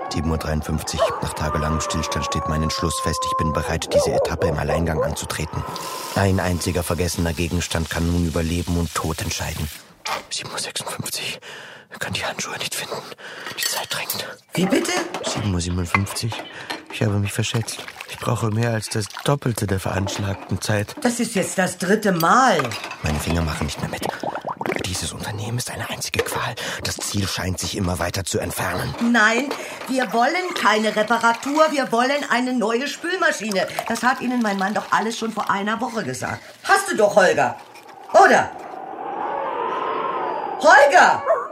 7:53 Uhr. Nach tagelangem Stillstand steht mein Entschluss fest. Ich bin bereit, diese Etappe im Alleingang anzutreten. Ein einziger vergessener Gegenstand kann nun über Leben und Tod entscheiden. 7:56 Uhr. Ich kann die Handschuhe nicht finden. Die Zeit drängt. Wie bitte? 7:57 Uhr. Ich habe mich verschätzt. Ich brauche mehr als das Doppelte der veranschlagten Zeit. Das ist jetzt das 3. Mal. Meine Finger machen nicht mehr mit. Dieses Unternehmen ist eine einzige Qual. Das Ziel scheint sich immer weiter zu entfernen. Nein, wir wollen keine Reparatur, wir wollen eine neue Spülmaschine. Das hat Ihnen mein Mann doch alles schon vor einer Woche gesagt. Hast du doch, Holger. Oder? Holger!